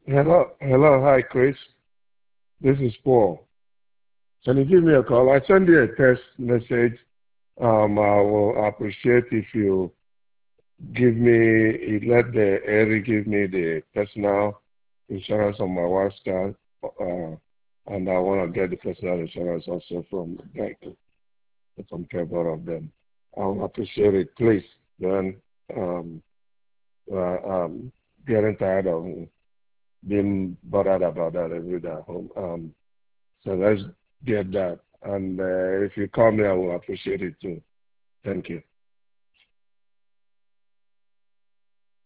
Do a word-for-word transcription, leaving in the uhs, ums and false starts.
Hello, hello, hi Chris. This is Paul. Can you give me a call? I send you a text message. Um, I will appreciate if you give me, let the area give me the personal insurance on my wife's car, uh, and I want to get the personal insurance also from Geico, from both of them. I will appreciate it, please. Then, um, uh, um, getting tired of being bothered about that every day at home. Um, So let's get that. And uh, if you call me, I will appreciate it too. Thank you.